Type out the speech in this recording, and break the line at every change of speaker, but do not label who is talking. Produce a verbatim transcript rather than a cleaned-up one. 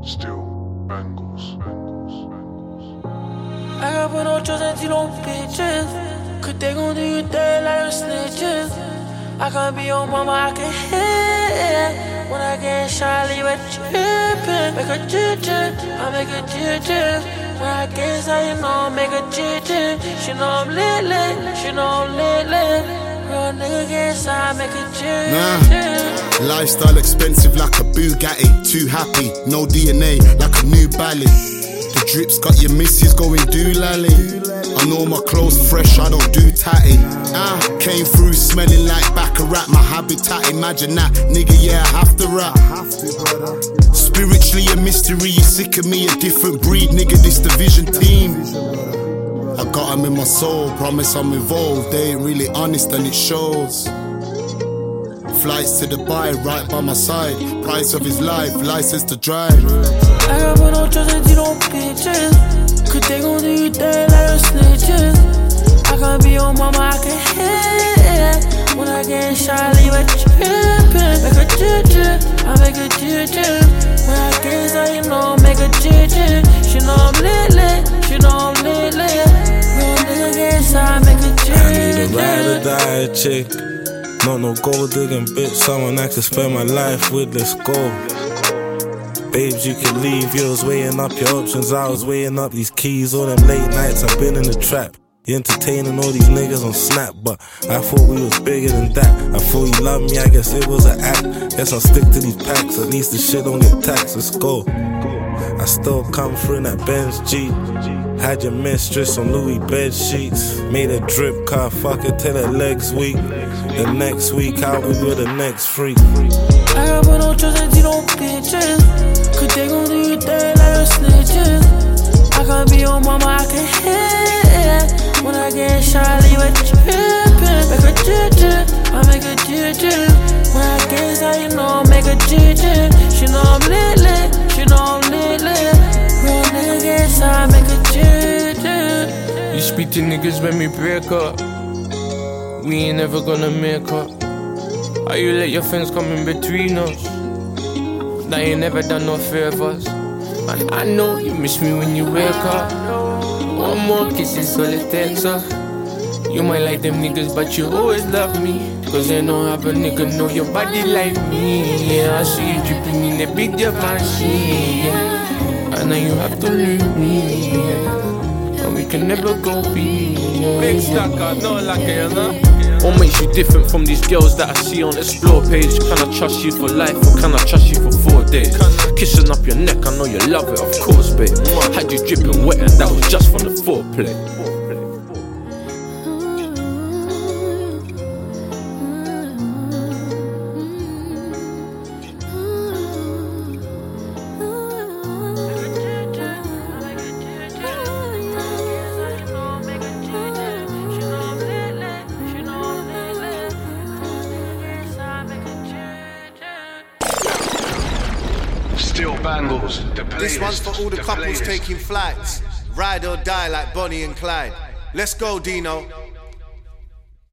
Still bangles, bangles, bangles.
I got put no trust until on bitches. Cause they gon' do you dirty like snitches. I can't be your mama, I can hit. When I get shot, leave it trippin'. Make a jitchin', I make a jitchin'. When I get shot, you know I make a jitchin'. She know I'm lit lit, she know I'm lit lit. Real nigga get shot, make a jitchin'.
Nah, lifestyle expensive like a Bugatti. Too happy, no D N A, like a new Bally. The drips got your missus going doolally. I know my clothes fresh, I don't do tatty. Ah, uh, came through smelling like Baccarat. My habitat, imagine that, nigga, yeah, I have to rap. Spiritually a mystery, you sick of me, a different breed, nigga, this division team. I got them in my soul, promise I'm involved. They ain't really honest and it shows. Flights to Dubai, right by my side. Price of his life, license to drive.
I got put no trust until on bitches. Cause they gon' do you dirty like snitches. I can't be your mama, I can hit. When I get shot, leave it trippin'. Make a jitchin', I make a jitchin'. When I get shot, you know I make a jitchin'. She know I'm lit lit, she know I'm lit lit. Real nigga get shot, make a jitchin'.
I need a ride or die chick. Not no gold digging bitch, someone I could spend my life with, let's go. Babes, you can leave, you was weighing up your options, I was weighing up these keys. All them late nights, I've been in the trap. You entertaining all these niggas on Snap, but I thought we was bigger than that. I thought you loved me, I guess it was an act. Guess I'll stick to these packs, at least the shit don't get taxed, let's go. I still come through in that Benz Jeep. Had your mistress on Louis bed sheets. Made a drip car, fuck it till her legs weak. The next week out we were the next freak.
I got put no trust until on bitches. Cause they gon' do you dirty like snitches. I can't be your mama, I can hit. When I get shot, leave it trippin'. Make a jitchin', I make a jitchin'. When I get shot, you know I make a jitchin'. She know I'm lit lit, she know I'm lit lit. Real nigga get shot, make a jitchin'.
You speak to niggas when we break up. We ain't never gonna make up. How you let your friends come in between us? That ain't never done no favors. And I know you miss me when you wake up. One more kiss is all it takes up. You might like them niggas, but you always love me. Cause they don't have a nigga know your body like me. Yeah, I see you dripping in a big Givenchy. Yeah. And now you have to leave me. Yeah. And we can never go be. Yeah.
Big stacker, no like it, you know? What makes you different from these girls that I see on the explore page? Can I trust you for life or can I trust you for four days? Kissing up your neck, I know you love it, of course, babe. Had you dripping wet and that was just from the foreplay.
Still bangles. The playlist,
this one's for all the,
the
couples
playlist.
taking flights. Ride or die like Bonnie and Clyde. Let's go, Dino.